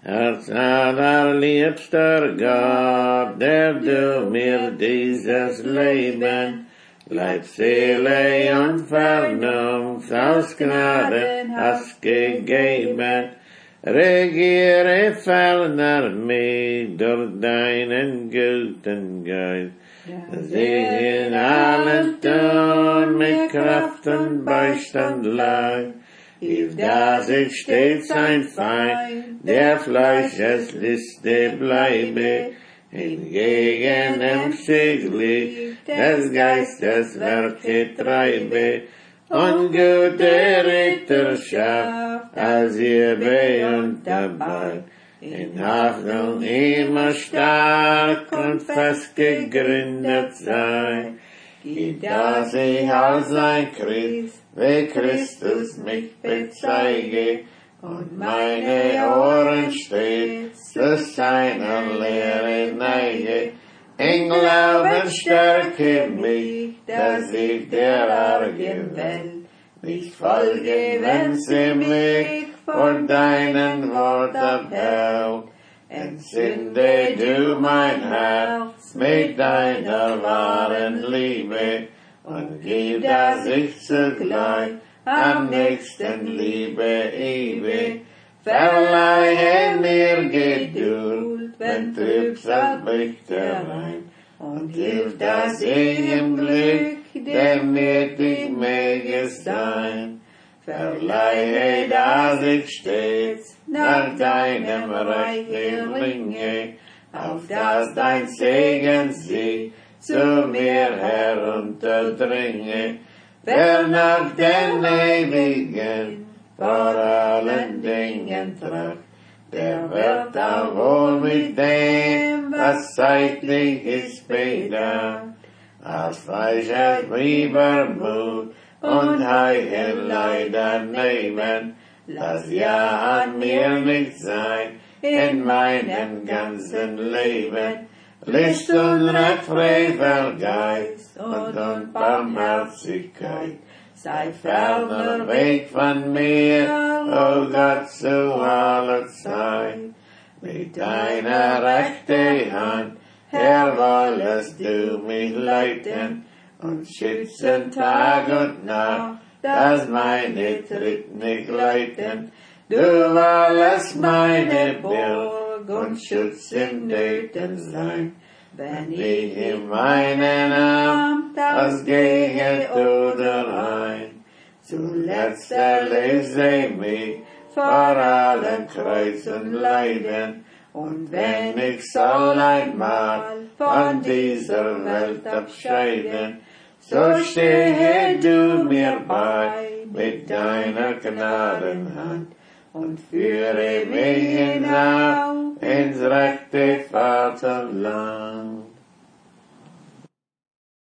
Herz allerliebster Gott, der du mir dieses Leben, Leib, Seele und Vernunft aus Gnaden hast gegeben. Regiere ferner mich durch deinen guten Geist, dass ich in allem tun mit Kraft und Beistand leib. If dass ich stets ein Feind der Fleischesliste bleibe, hingegen emschichtlich des Geistes Werke treibe, und gute Ritterschaft als ihr bei und dabei, in Hoffnung immer stark und fest gegründet sei, dass ich als ein Christ, wie Christus mich bezeige, und meine Ohren stets zu seiner Lehre neige. In Glauben stärke mich, dass ich der argen Welt nicht folge, wenn sie mich vor deinen Wort abhält. Entzünde du mein Herz mit deiner wahren Liebe und gib, dass ich zugleich am nächsten liebe ewig. Verleihe mir Geduld, wenn Trübsal bricht herein, und hilf, dass ich im Glück demütig möge sein. Verleihe, dass ich stets nach deinem Reich ringe, auf dass dein Segen sich zu mir herunterdringe, wer nach den Ewigen vor allen Dingen tracht, der wird auch wohl mit dem, was zeitlich ist, bedacht. Als falscher Übermut und Heuchelei daneben, lass ja an mir nicht sein in meinem ganzen Leben. List und Recht, Frevel, Geist und Unbarmherzigkeit, sei ferner Weg von mir, o Gott, zu aller Zeit. Mit deiner rechten Hand, Herr, wollest du mich leiten und schützen Tag und Nacht, dass meine Tritt nicht leiten. Du wollest meine Burg und Schutz in Nöten sein, wenn ich in meinen Amt ausgehe oder ein. Zuletzt erlöse mich vor allen Kreuz und Leiden, und wenn ich soll einmal von dieser Welt abscheiden, so stehe du mir bei mit deiner Gnadenhand und führe mich hinauf ins rechte Vaterland.